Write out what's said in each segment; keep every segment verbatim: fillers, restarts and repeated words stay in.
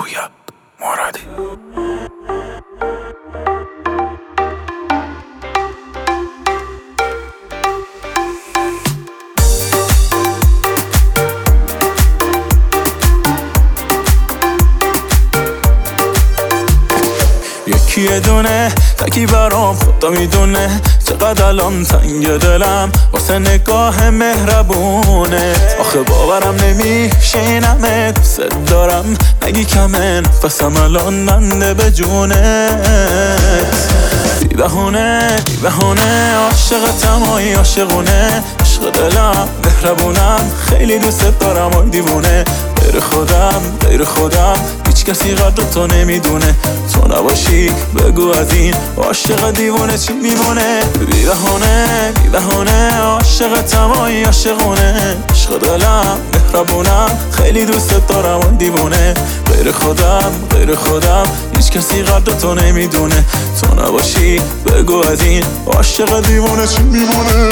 رویا مرادی. یکی یه دونه تکی برام خدا میدونه چقدر الان تنگ دلم واسه نگاه مهربونه. آخه باورم نمیشه اینمه دوست دارم نگی کمه نفسم الان منده به جونت. بی بهونه بی بهونه عاشقتم آی عاشقونه عشق دلم مهربونم خیلی دوست دارم آی دیوونه. غیر خودم غیر خودم هیچ کسی قدر تو نمیدونه تو نباشی بگو از این عاشق دیوونه چی میمونه. بی بهونه بی بهونه عاشقتم آی عاشقونه عشق دلم مهربونم خیلی دوست دارم آی دیوونه. غیر خودم غیر خودم هیچ کسی قدر تو نمیدونه تو نباشی بگو از این عاشق دیوونه چی میمونه.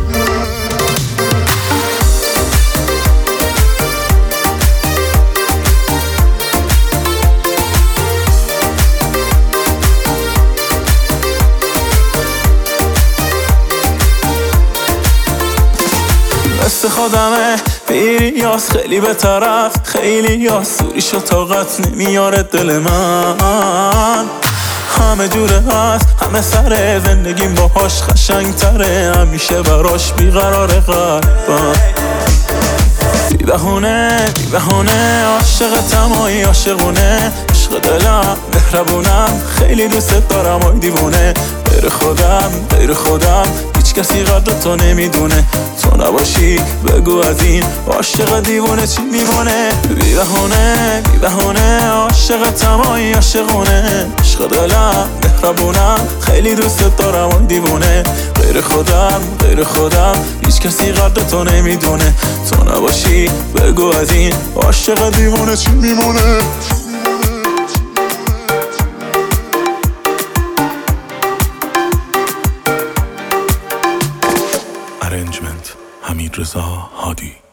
مثل خودمه بیری یاس خیلی به طرف خیلی یاس سوریش و طاقت نمیاره دل من. همه جوره هست همه سره زندگیم باهاش قشنگ تره همیشه براش بیقراره قلبم. بی بهونه بی بهونه عاشقتم آی عاشقونه عشق دلم مهربونم خیلی دوست دارم آی دیوونه. غیر خودم غیر خودم هیچ کسی قدر تو نمیدونه تو نباشی بگو از این عاشق دیوونه چی میمونه. بی بهونه بی بهونه عاشقتم آی عاشقونه عشق دلم مهربونم خیلی دوست دارم آی دیوونه. غیر خودم غیر خودم هیچ کسی قدر تو نمیدونه تو نباشی بگو از این عاشق دیوونه چی میمونه. Arrangement حمید رضا هادی.